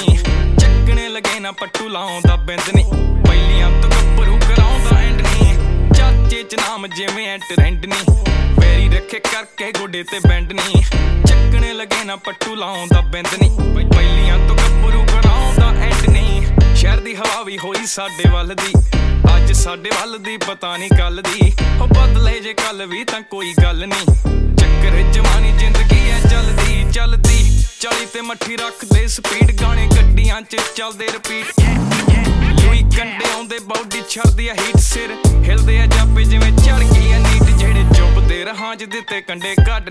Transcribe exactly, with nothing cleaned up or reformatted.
ਨੀ ਚੱਕਣੇ ਲਗੇ ਨਾ ਪੱਟੂ ਲਾਉਂਦਾ ਬਿੰਦ ਨੀ ਪਹਿਲੀਆਂ ਤੋਂ ਗੱਭਰੂ ਕਰਾਉਂਦਾ ਐਂਡ ਨੀ ਚਾਚੇ ਚ ਨਾਮ ਜਿਵੇਂ ਐ ਟ੍ਰੈਂਡ ਨੀ ਵੈਰੀ ਰੱਖੇ ਕਰਕੇ ਗੋਡੇ ਤੇ ਬੈਂਡ ਨੀ ਚੱਕਣੇ ਲਗੇ ਨਾ ਪੱਟੂ ਲਾਉਂਦਾ ਬਿੰਦ ਨੀ ਪਹਿਲੀਆਂ ਤੋਂ ਗੱਭਰੂ ਕਰਾਉਂਦਾ ਐਂਡ ਨੀ ਸ਼ਹਿਰ ਦੀ ਹਵਾ ਵੀ ਹੋਈ ਸਾਡੇ ਵੱਲ ਦੀ ਅੱਜ ਸਾਡੇ ਵੱਲ ਦੀ ਪਤਾ ਨੀ ਕੱਲ ਦੀ ਹੋ ਬਦਲੇ ਜੇ ਕੱਲ ਵੀ ਤਾਂ ਕੋਈ ਗੱਲ ਨੀ ਚੱਕਰ ਜਵਾਨੀ ਜ਼ਿੰਦਗੀ ਐ ਚੱਲਦੀ ਚੱਲਦੀ ਚਾਲੀ ਤੇ ਮੱਠੀ ਰੱਖਦੇ ਸਪੀਡ ਗਾਣੇ ਗੱਡੀਆਂ ਚ ਚੱਲਦੇ ਰਿਪੀਟ ਲੂਈ ਕੰਡੇ ਆਉਂਦੇ ਬੌਡੀ ਛੱਡਦੀ ਆ ਹੀਟ ਸਿਰ ਹਿਲਦੇ ਆ ਜਾਪੇ ਜਿਵੇਂ ਚੜ ਗਈ ਆ ਨੀਟ ਜਿਹੜੇ ਚੁੱਪਦੇ ਰਹਾਂ ਚ ਦਿੱਤੇ ਕੰਡੇ ਕੱਢ